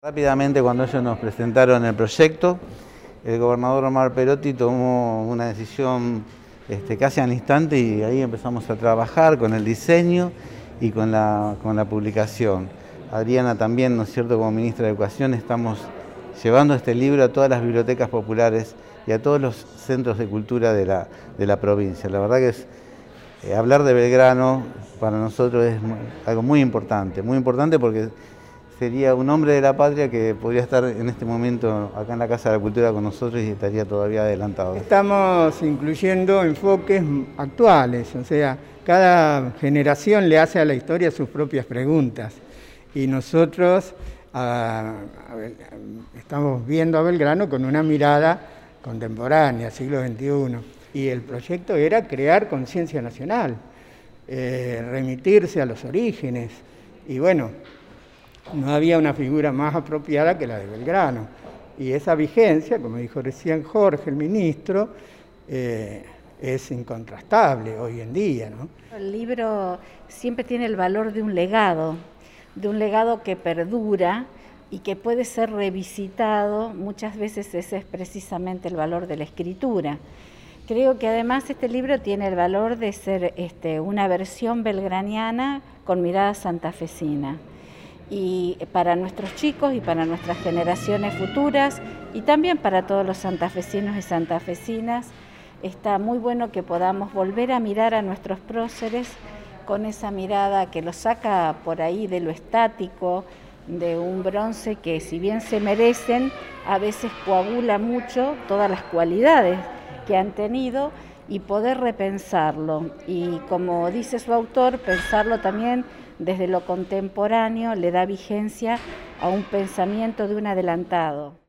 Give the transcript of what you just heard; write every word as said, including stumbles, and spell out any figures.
Rápidamente, cuando ellos nos presentaron el proyecto, el gobernador Omar Perotti tomó una decisión este, casi al instante y ahí empezamos a trabajar con el diseño y con la, con la publicación. Adriana también, ¿no es cierto?, como ministra de Educación, estamos llevando este libro a todas las bibliotecas populares y a todos los centros de cultura de la, de la provincia. La verdad que es, eh, hablar de Belgrano para nosotros es muy, algo muy importante, muy importante porque sería un hombre de la patria que podría estar en este momento acá en la Casa de la Cultura con nosotros y estaría todavía adelantado. Estamos incluyendo enfoques actuales, o sea, cada generación le hace a la historia sus propias preguntas y nosotros a, a ver, estamos viendo a Belgrano con una mirada contemporánea, siglo veintiuno, y el proyecto era crear conciencia nacional, eh, remitirse a los orígenes y bueno, no había una figura más apropiada que la de Belgrano. Y esa vigencia, como dijo recién Jorge, el ministro, eh, es incontrastable hoy en día, ¿no? El libro siempre tiene el valor de un legado, de un legado que perdura y que puede ser revisitado. Muchas veces ese es precisamente el valor de la escritura. Creo que además este libro tiene el valor de ser este, una versión belgraniana con mirada santafesina. Y para nuestros chicos y para nuestras generaciones futuras y también para todos los santafesinos y santafesinas, está muy bueno que podamos volver a mirar a nuestros próceres con esa mirada que los saca por ahí de lo estático, de un bronce que si bien se merecen, a veces coagula mucho todas las cualidades que han tenido y poder repensarlo. Y como dice su autor, pensarlo también desde lo contemporáneo le da vigencia a un pensamiento de un adelantado.